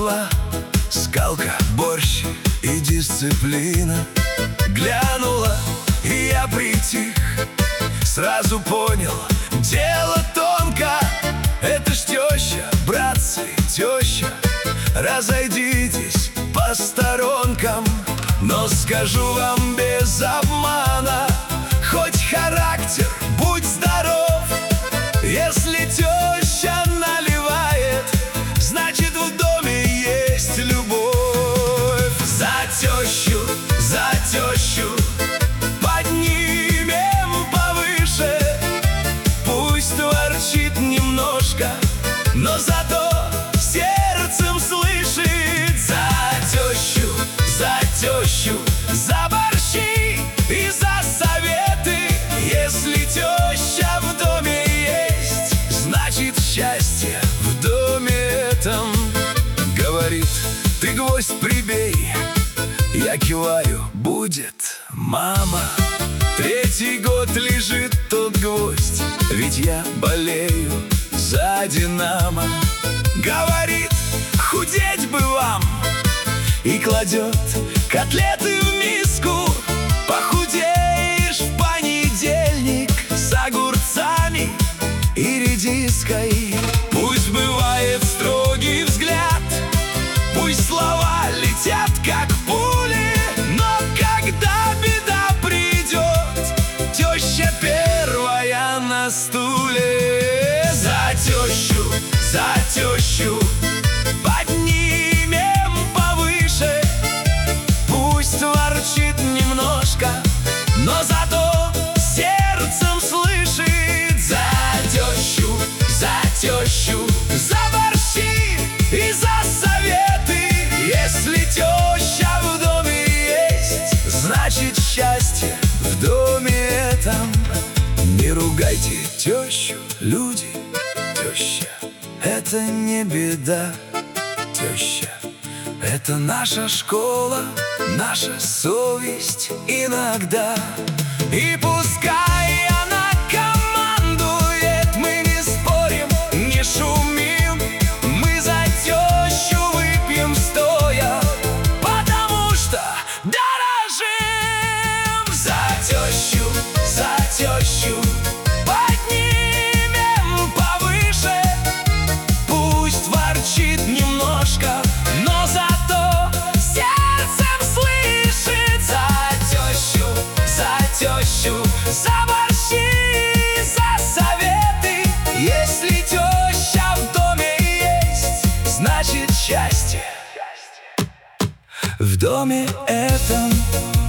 пошла скалка, борщ и дисциплина. Глянула, и я притих, сразу понял, дело тонко. Это ж теща, братцы, теща, разойдитесь по сторонкам. Но скажу вам без обмана, хоть характер, будь здоров. Если теща наливает, значит в доме есть любовь. За тещу поднимем повыше. Пусть ворчит немножко, но зато сердцем слышит. За тещу, за борщи и за советы. Если теща в доме есть, значит счастье в доме этом. Говорит, ты гвоздь прибей. Я киваю, будет, мама. 3-й год лежит тот гвоздь, ведь я болею за «Динамо». Говорит, худеть бы вам, и кладет котлеты в миску. Похудеешь в понедельник с огурцами и редиской. Пусть бывает строгий взгляд, пусть слова летят как пули, но когда беда придет, теща первая на стуле. За тещу поднимем повыше. Пусть ворчит немножко, но зато сердцем слышит. За тещу, за борщи и за советы. Если теща в доме есть, значит счастье в доме этом. Не ругайте тещу, люди, теща — это не беда. Теща — это наша школа, наша совесть иногда. И пускай она командует, мы не спорим, не шумим. Мы за тещу выпьем стоя, потому что дорожим. За тещу поднимем повыше. Пусть ворчит немножко, но зато сердцем слышит. За тещу, за борщи, за советы. Если теща в доме есть, значит счастье в доме этом.